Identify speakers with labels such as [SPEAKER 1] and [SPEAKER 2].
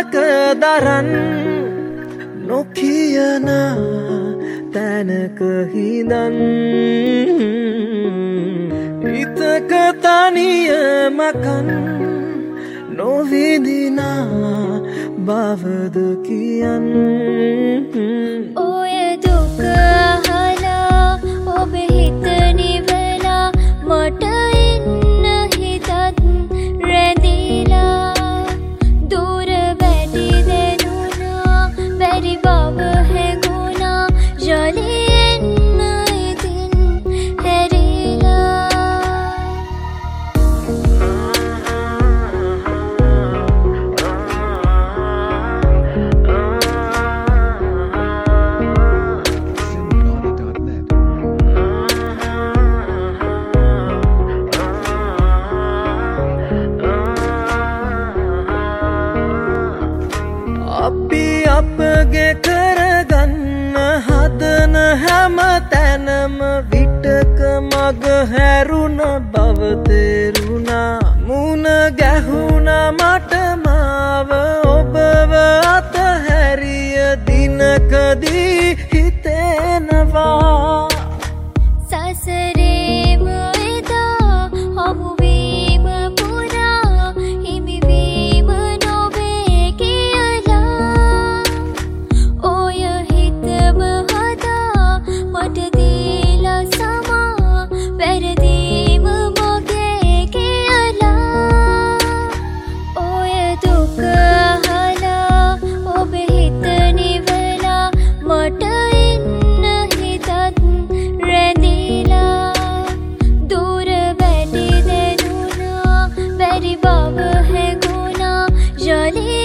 [SPEAKER 1] දරන් නොකියන තැනක හිඳන් හිතක තනියමකන් නොවිදිනා බවද කියන්
[SPEAKER 2] ඔය දුක අහලා ඔබ හිත නිවලා මට එන්න හිතත් රැඳිලා දුර වැඩි දෙනුනා බැරි බව හැඟුණා ජලී එන්න ඉතින් හැරිලා
[SPEAKER 1] අපි අපගේ කරගන්න හදන හැම තැනම විටක මග හැරුණ බව තේරුණා මුණ ගැහුණා මට මාව ඔබව අතහැරිය දිනකදී හිතෙනවා
[SPEAKER 2] සසරේම එදා හමුවීම පුරා හිමිවීම නොවේ කියලා ඔය හිතම හදා මට දීලා සමා වැරදීම මගේ කියලා ඔය දුක අහලා ඔබ හිත නිවලා මට එන්න හිතත් රැඳිලා දුර වැඩි දෙනුනා බැරි බව හැඟුණා ජලී